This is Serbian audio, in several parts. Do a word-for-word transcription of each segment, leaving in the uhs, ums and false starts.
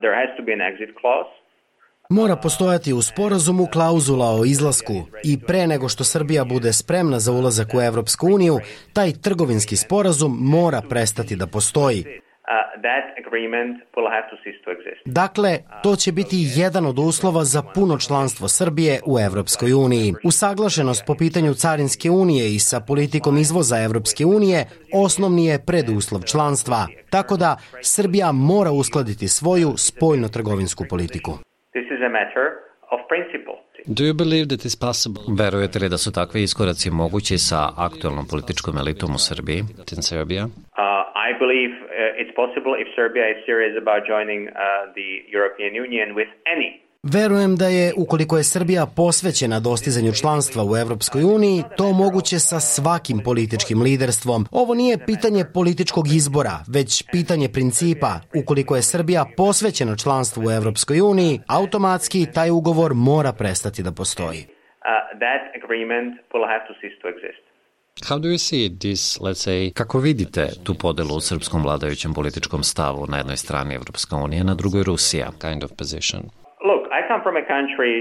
There has to be an exit clause. Mora postojati u sporazumu klauzula o izlasku i pre nego što Srbija bude spremna za ulazak u Evropsku uniju, taj trgovinski sporazum mora prestati da postoji. Dakle, to će biti jedan od uslova za puno članstvo Srbije u Evropskoj uniji. Usaglašenost po pitanju carinske unije i sa politikom izvoza Evropske unije osnovni je preduslov članstva. Tako da, Srbija mora uskladiti svoju spoljno-trgovinsku politiku. This is a matter of principle. Do you believe that is possible? Verujete li da su takvi iskoraci mogući sa aktuelnom političkom elitom u Srbiji, in Serbia? Uh, I believe uh, it's possible if Serbia is serious about joining uh, the European Union with any. Verujem da je, ukoliko je Srbija posvećena dostizanju članstva u Evropskoj uniji, to moguće sa svakim političkim liderstvom. Ovo nije pitanje političkog izbora, već pitanje principa. Ukoliko je Srbija posvećena članstvu u Evropskoj uniji, automatski taj ugovor mora prestati da postoji. Uh, that agreement will have to cease to exist. How do you see this, let's say, kako vidite tu podelu u srpskom vladajućem političkom stavu, na jednoj strani Evropska unija, na drugoj Rusija, kind of position? Look, I come from a country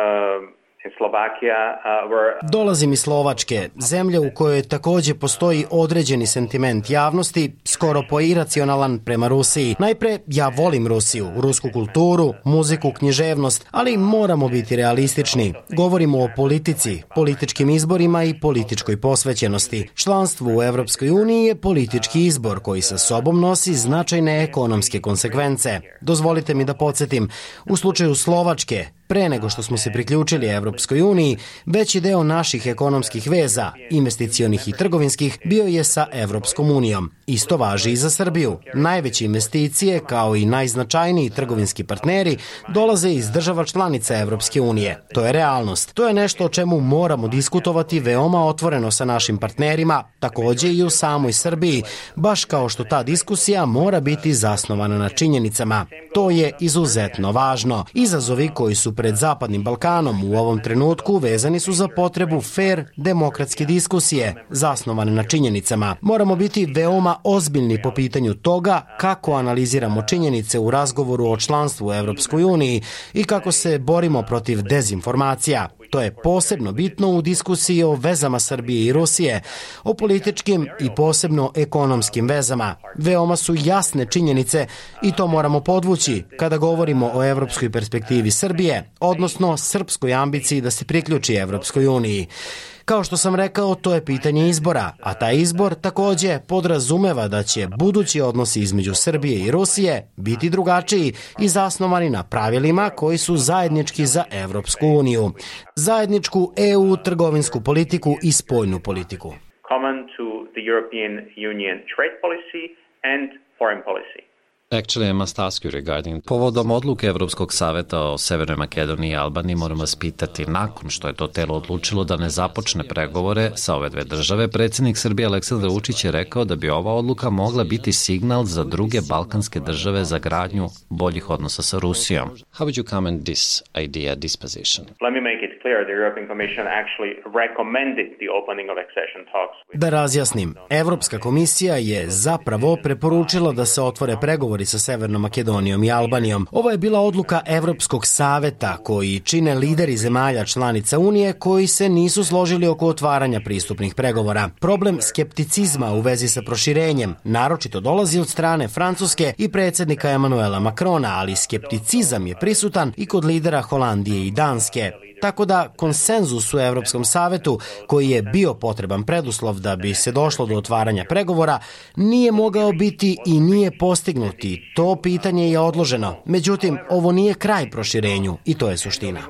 uh, in Slovakia uh, where... Dolazim iz Slovačke, zemlje u kojoj takođe postoji određeni sentiment javnosti, skoro po iracionalan prema Rusiji. Najpre, ja volim Rusiju, rusku kulturu, muziku, književnost, ali moramo biti realistični. Govorimo o politici, političkim izborima i političkoj posvećenosti. Članstvo u Evropskoj uniji je politički izbor koji sa sobom nosi značajne ekonomske konsekvence. Dozvolite mi da podsjetim, u slučaju Slovačke, pre nego što smo se priključili Evropskoj uniji, veći deo naših ekonomskih veza, investicionih i trgovinskih, bio je sa Evropskom unijom. Isto važi i za Srbiju. Najveće investicije, kao i najznačajniji trgovinski partneri, dolaze iz država članica Evropske unije. To je realnost. To je nešto o čemu moramo diskutovati veoma otvoreno sa našim partnerima, takođe i u samoj Srbiji, baš kao što ta diskusija mora biti zasnovana na činjenicama. To je izuzetno važno. Izazovi koji su pred Zapadnim Balkanom u ovom trenutku vezani su za potrebu fair demokratske diskusije, zasnovane na činjenicama. Moramo biti veoma ozbiljni po pitanju toga kako analiziramo činjenice u razgovoru o članstvu u Evropskoj uniji i kako se borimo protiv dezinformacija. To je posebno bitno u diskusiji o vezama Srbije i Rusije, o političkim i posebno ekonomskim vezama. Veoma su jasne činjenice i to moramo podvući kada govorimo o evropskoj perspektivi Srbije, odnosno srpskoj ambiciji da se priključi Evropskoj uniji. Kao što sam rekao, to je pitanje izbora, a taj izbor takođe podrazumeva da će budući odnosi između Srbije i Rusije biti drugačiji i zasnovani na pravilima koji su zajednički za Evropsku uniju. Zajedničku E U trgovinsku politiku i spoljnu politiku. Common to the European Union trade policy and foreign policy. Actually, I must ask you regarding... Povodom odluke Evropskog saveta o Severnoj Makedoniji i Albaniji moram vas pitati, nakon što je to telo odlučilo da ne započne pregovore sa ove dve države, predsjednik Srbije Aleksandar Vučić je rekao da bi ova odluka mogla biti signal za druge balkanske države za gradnju boljih odnosa sa Rusijom. How would you comment this idea, this position? Let me make it clear, the European Commission actually recommended the opening of accession talks. Da razjasnim, Evropska komisija je zapravo preporučila da se otvore pregovori sa Severnom Makedonijom i Albanijom. Ovo je bila odluka Evropskog saveta koji čine lideri zemalja članica Unije koji se nisu složili oko otvaranja pristupnih pregovora. Problem skepticizma u vezi sa proširenjem naročito dolazi od strane Francuske i predsjednika Emanuela Macrona, ali skepticizam je prisutan i kod lidera Holandije i Danske. Tako da konsenzus u Evropskom savetu, koji je bio potreban preduslov da bi se došlo do otvaranja pregovora, nije mogao biti i nije postignuti. To pitanje je odloženo. Međutim, ovo nije kraj proširenju i to je suština.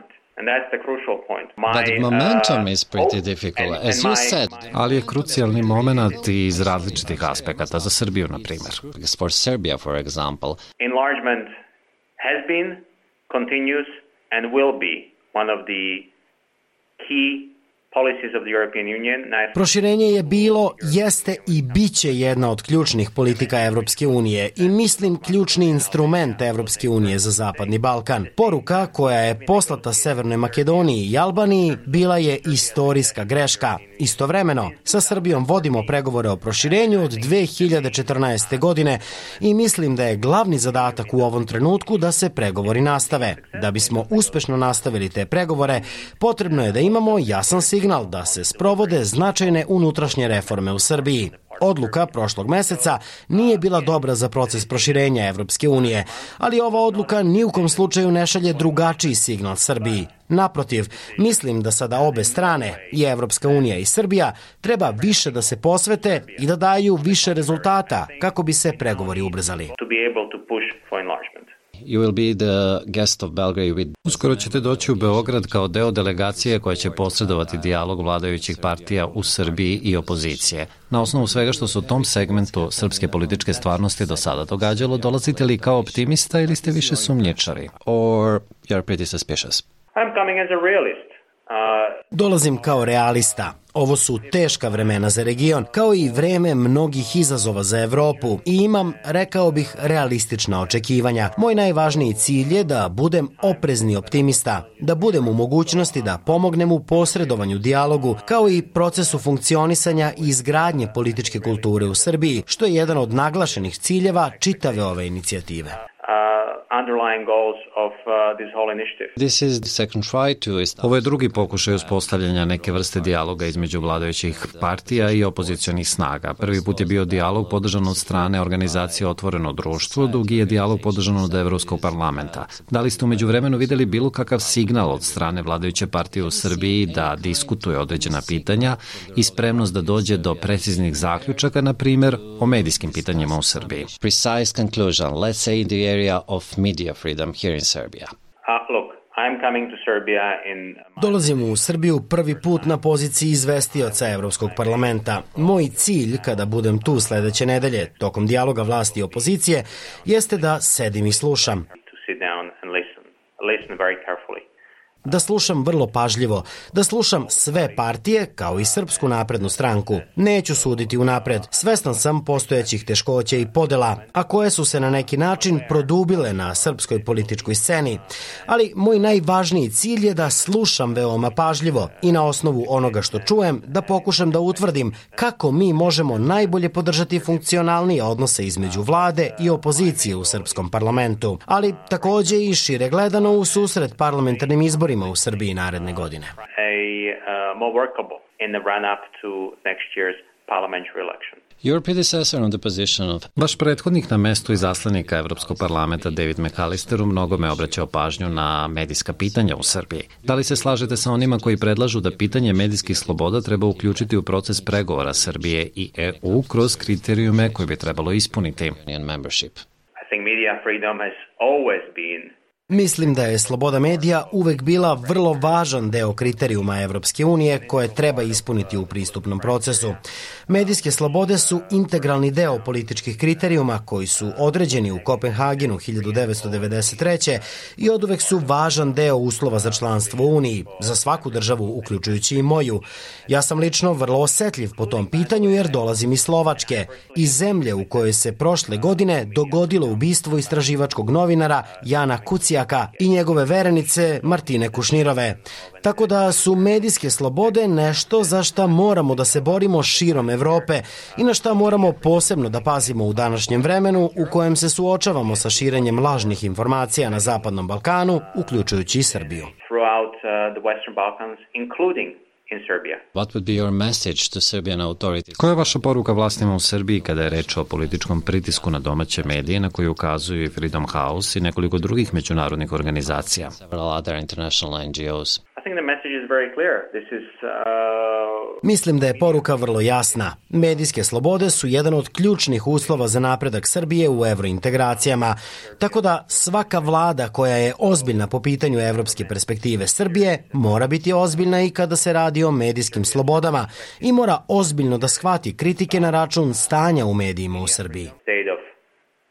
But momentum is pretty difficult, as you said. Ali je krucijalni moment iz različitih aspekata za Srbiju, na primjer. Because for Serbia, for example, enlargement has been, continues and will be one of the key policies of the European Union. Proširenje je bilo, jeste i biće jedna od ključnih politika Evropske unije i mislim ključni instrument Evropske unije za Zapadni Balkan. Poruka koja je poslata Severnoj Makedoniji i Albaniji bila je istorijska greška. Istovremeno, sa Srbijom vodimo pregovore o proširenju od dve hiljade četrnaeste. godine i mislim da je glavni zadatak u ovom trenutku da se pregovori nastave. Da bismo uspešno nastavili te pregovore, potrebno je da imamo jasan signal da se sprovode značajne unutrašnje reforme u Srbiji. Odluka prošlog meseca nije bila dobra za proces proširenja Evropske unije, ali ova odluka ni u kom slučaju ne šalje drugačiji signal Srbiji. Naprotiv, mislim da sada obe strane, i Evropska unija i Srbija, treba više da se posvete i da daju više rezultata kako bi se pregovori ubrzali. You will be the guest of Belgrade with... Uskoro ćete doći u Beograd kao deo delegacije koja će posredovati dijalog vladajućih partija u Srbiji i opozicije. Na osnovu svega što se u tom segmentu srpske političke stvarnosti do sada događalo, dolazite li kao optimista ili ste više sumnjičari? Or you're pretty suspicious? I'm coming as a realist. Dolazim kao realista. Ovo su teška vremena za region, kao i vreme mnogih izazova za Evropu i imam, rekao bih, realistična očekivanja. Moj najvažniji cilj je da budem oprezni optimista, da budem u mogućnosti da pomognem u posredovanju dijalogu, kao i procesu funkcionisanja i izgradnje političke kulture u Srbiji, što je jedan od naglašenih ciljeva čitave ove inicijative. Underlying goals of uh, this whole initiative. This is the second try to... Ovo je drugi pokušaj uspostavljanja neke vrste dijaloga između vladajućih partija i opozicionih snaga. Prvi put je bio dijalog podržan od strane organizacije Otvoreno društvo, drugi je dijalog podržan od Evropskog parlamenta. Da li ste umeđu vremenu videli bilo kakav signal od strane vladajuće partije u Srbiji da diskutuje određena pitanja i spremnost da dođe do preciznih zaključaka, na primjer, o medijskim pitanjima u Srbiji? Precise conclusion, let's say in the area of media freedom here in Serbia. Uh, look, I'm coming to Serbia in... Dolazim u Srbiju prvi put na poziciji izvestioca Evropskog parlamenta. Moj cilj, kada budem tu sledeće nedelje, tokom dijaloga vlasti i opozicije, jeste da sedim i slušam. To sit down and listen. Listen very carefully. Da slušam vrlo pažljivo, da slušam sve partije, kao i Srpsku naprednu stranku. Neću suditi unapred, svestan sam postojećih teškoća i podela, a koje su se na neki način produbile na srpskoj političkoj sceni. Ali moj najvažniji cilj je da slušam veoma pažljivo i na osnovu onoga što čujem da pokušam da utvrdim kako mi možemo najbolje podržati funkcionalnije odnose između vlade i opozicije u srpskom parlamentu, ali takođe i šire gledano u susret parlamentarnim izborima u Srbiji naredne godine. Your predecessor on the position of... Vaš prethodnik na mestu izaslanika Evropskog parlamenta David McAllister u mnogome obraćao pažnju na medijska pitanja u Srbiji. Da li se slažete sa onima koji predlažu da pitanje medijskih sloboda treba uključiti u proces pregovora Srbije i E U kroz kriterijume koje bi trebalo ispuniti? I think media freedom has always been Mislim da je sloboda medija uvek bila vrlo važan deo kriterijuma Evropske unije koje treba ispuniti u pristupnom procesu. Medijske slobode su integralni deo političkih kriterijuma koji su određeni u Kopenhagenu hiljadu devetsto devedeset treće. i oduvek su važan deo uslova za članstvo u Uniji, za svaku državu, uključujući i moju. Ja sam lično vrlo osetljiv po tom pitanju jer dolazim iz Slovačke, iz zemlje u kojoj se prošle godine dogodilo ubistvo istraživačkog novinara Jana Kucija i njegove verenice Martine Kušnirove. Tako da su medijske slobode nešto za šta moramo da se borimo širom Evrope i na šta moramo posebno da pazimo u današnjem vremenu u kojem se suočavamo sa širenjem lažnih informacija na Zapadnom Balkanu, uključujući i Srbiju. Throughout uh, the Western Balkans, including in Serbia. What would be your message to Serbian authorities? Koja je vaša poruka vlastima u Srbiji kada je reč o političkom pritisku na domaće medije na koji ukazuju i Freedom House i nekoliko drugih međunarodnih organizacija? Several other international N G Os. I think the message is very clear. This is uh... Mislim da je poruka vrlo jasna. Medijske slobode su jedan od ključnih uslova za napredak Srbije u evrointegracijama, tako da svaka vlada koja je ozbiljna po pitanju evropske perspektive Srbije mora biti ozbiljna i kada se radi o medijskim slobodama i mora ozbiljno da shvati kritike na račun stanja u medijima u Srbiji. State of uh,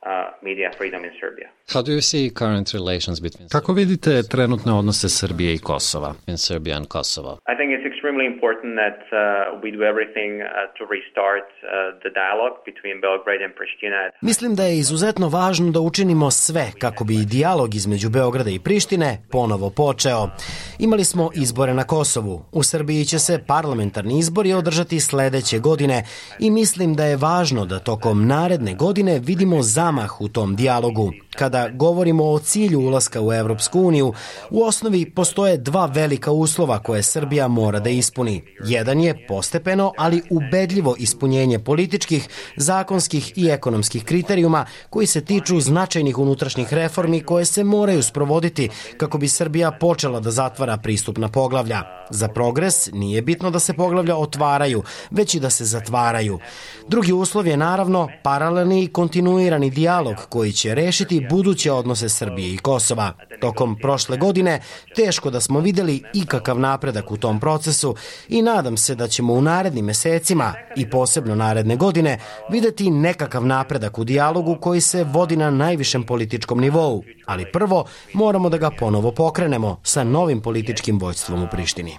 media freedom in Serbia. How do you see current relations between Kako vidite trenutne odnose Srbije i Kosova? In Serbia and Kosovo. I think it's extremely important that uh, we do everything uh, to restart uh, the dialogue between Belgrade and Pristina. Mislim da je izuzetno važno da učinimo sve kako bi dijalog između Beograda i Prištine ponovo počeo. Imali smo izbore na Kosovu. U Srbiji će se parlamentarni izbori održati sledeće godine i mislim da je važno da tokom naredne godine vidimo zamah u tom dijalogu. Kada govorimo o cilju ulaska u Evropsku uniju, u osnovi postoje dva velika uslova koje Srbija mora da ispuni. Jedan je postepeno, ali ubedljivo ispunjenje političkih, zakonskih i ekonomskih kriterijuma koji se tiču značajnih unutrašnjih reformi koje se moraju sprovoditi kako bi Srbija počela da zatvara pristupna poglavlja. Za progres nije bitno da se poglavlja otvaraju, već i da se zatvaraju. Drugi uslov je naravno paralelni i kontinuirani dijalog koji će rešiti buduće odnose Srbije i Kosova. Tokom prošle godine teško da smo videli ikakav napredak u tom procesu i nadam se da ćemo u narednim mesecima i posebno naredne godine videti nekakav napredak u dijalogu koji se vodi na najvišem političkom nivou. Ali prvo moramo da ga ponovo pokrenemo sa novim političkim vođstvom u Prištini.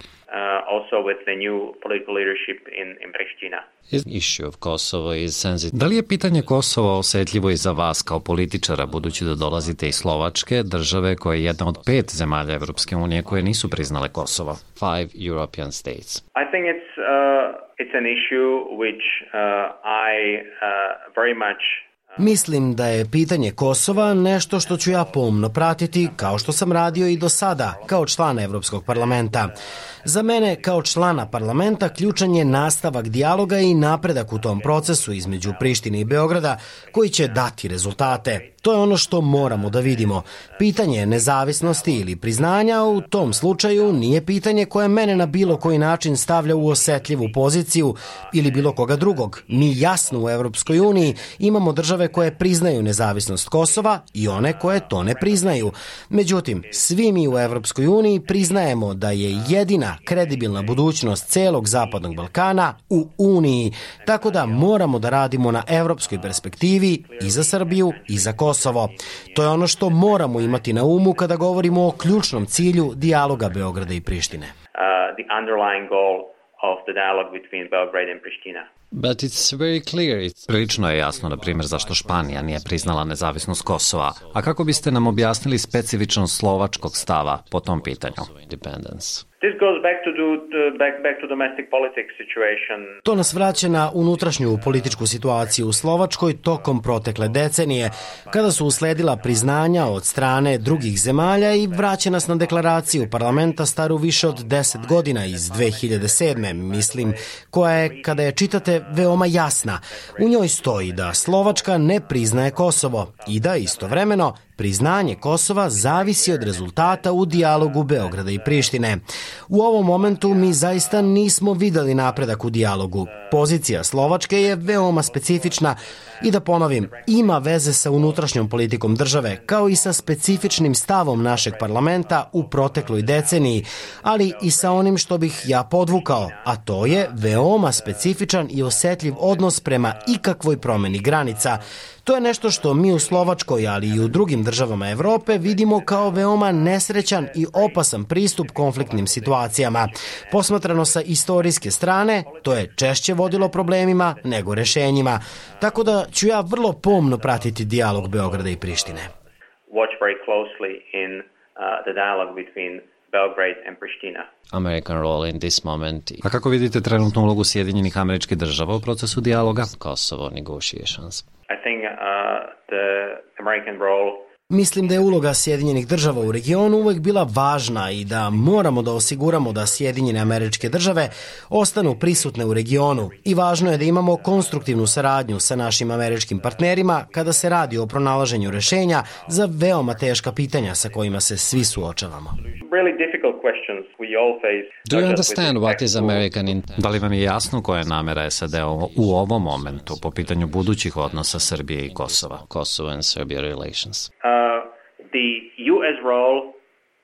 Issue of Kosovo is sensitive. Da li je pitanje Kosova osetljivo i za vas kao političara, budući da dolazite iz Slovačke, države koja je jedna od pet zemalja Evropske unije koje nisu priznale Kosovo? Five European states. I think it's uh, it's an issue which uh, I uh, very much Mislim da je pitanje Kosova nešto što ću ja pomno pratiti, kao što sam radio i do sada, kao član Evropskog parlamenta. Za mene, kao člana parlamenta, ključan je nastavak dijaloga i napredak u tom procesu između Prištine i Beograda, koji će dati rezultate. To je ono što moramo da vidimo. Pitanje nezavisnosti ili priznanja u tom slučaju nije pitanje koje mene na bilo koji način stavlja u osetljivu poziciju ili bilo koga drugog. Mi jasno u Evropskoj uniji imamo države koje priznaju nezavisnost Kosova i one koje to ne priznaju. Međutim, svi mi u Evropskoj uniji priznajemo da je jedina kredibilna budućnost celog Zapadnog Balkana u Uniji, tako da moramo da radimo na evropskoj perspektivi i za Srbiju i za Kosovo. To je ono što moramo imati na umu kada govorimo o ključnom cilju dijaloga Beograda i Prištine. Uh, the underlying goal of the dialogue between Belgrade and Pristina. But it's very clear. It's... Prilično je jasno, na primjer, zašto Španija nije priznala nezavisnost Kosova. A kako biste nam objasnili specifičnost slovačkog stava po tom pitanju? Independence. This goes back to the, the back back to domestic politics situation. To nas vraća na unutrašnju političku situaciju u Slovačkoj tokom protekle decenije, kada su usledila priznanja od strane drugih zemalja i vraća nas na deklaraciju parlamenta staru više od deset godina iz dve hiljade sedme, mislim, koja je, kada je čitate, veoma jasna. U njoj stoji da Slovačka ne priznaje Kosovo i da istovremeno priznanje Kosova zavisi od rezultata u dijalogu Beograda i Prištine. U ovom momentu mi zaista nismo videli napredak u dijalogu. Pozicija Slovačke je veoma specifična i da ponovim, ima veze sa unutrašnjom politikom države, kao i sa specifičnim stavom našeg parlamenta u protekloj deceniji, ali i sa onim što bih ja podvukao, a to je veoma specifičan i osetljiv odnos prema ikakvoj promeni granica. To je nešto što mi u Slovačkoj, ali i u drugim državama Evrope vidimo kao veoma nesrećan i opasan pristup konfliktnim situacijama. Posmatrano sa istorijske strane, to je češće vodilo problemima nego rešenjima. Tako da ću ja vrlo pomno pratiti dijalog Beograda i Prištine. Watch very closely in uh, the dialogue between Belgrade and Pristina. American role in this moment. A kako vidite trenutnu ulogu Sjedinjenih Američkih Država u procesu dijaloga? Kosovo negotiations. I think uh, the American role Mislim da je uloga Sjedinjenih Država u regionu uvek bila važna i da moramo da osiguramo da Sjedinjene Američke Države ostanu prisutne u regionu i važno je da imamo konstruktivnu saradnju sa našim američkim partnerima kada se radi o pronalaženju rešenja za veoma teška pitanja sa kojima se svi suočavamo. Really difficult questions we all face. Do you understand what is American intent? Da li vam je jasno koja je namera S A D u ovom momentu po pitanju budućih odnosa Srbije i Kosova? Kosovo and Serbia relations. Uh, the U S role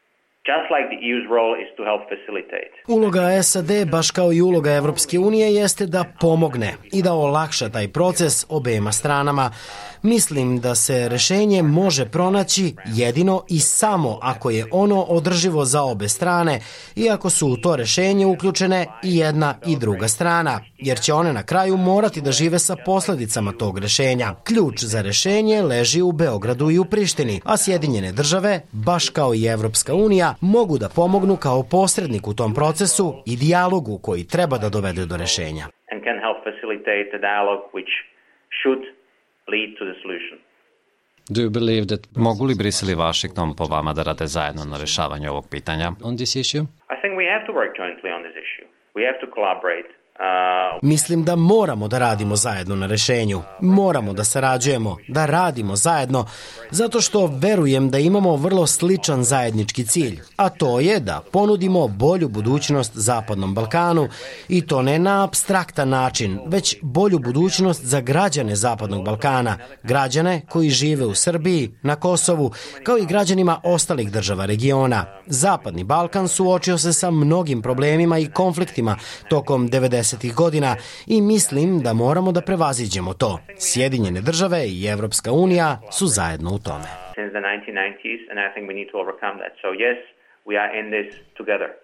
Just like the E U's role is to help facilitate. Uloga S A D, baš kao i uloga Evropske unije, jeste da pomogne i da olakša taj proces obema stranama. Mislim da se rešenje može pronaći jedino i samo ako je ono održivo za obe strane i ako su u to rešenje uključene i jedna i druga strana, jer će one na kraju morati da žive sa posledicama tog rešenja. Ključ za rešenje leži u Beogradu i u Prištini, a Sjedinjene države, baš kao i Evropska unija, mogu da pomognu kao posrednik u tom procesu i dijalogu koji treba da dovede do rešenja. And can help facilitate the dialogue which should lead to the solution. Do you believe that mogu li Brisel i Washington po vama da rade zajedno na rešavanju ovog pitanja on this issue? I think we have to work jointly on this issue. We have to collaborate. Uh, Mislim da moramo da radimo zajedno na rešenju. Moramo da sarađujemo, da radimo zajedno, zato što verujem da imamo vrlo sličan zajednički cilj, a to je da ponudimo bolju budućnost Zapadnom Balkanu i to ne na apstraktan način, već bolju budućnost za građane Zapadnog Balkana, građane koji žive u Srbiji, na Kosovu, kao i građanima ostalih država regiona. Zapadni Balkan suočio se sa mnogim problemima i konfliktima tokom devedesetih godina i mislim da moramo da prevaziđemo to. Sjedinjene države i Evropska unija su zajedno u tome. Since the nineteen nineties, and I think we need to overcome that. So yes, we are in this together.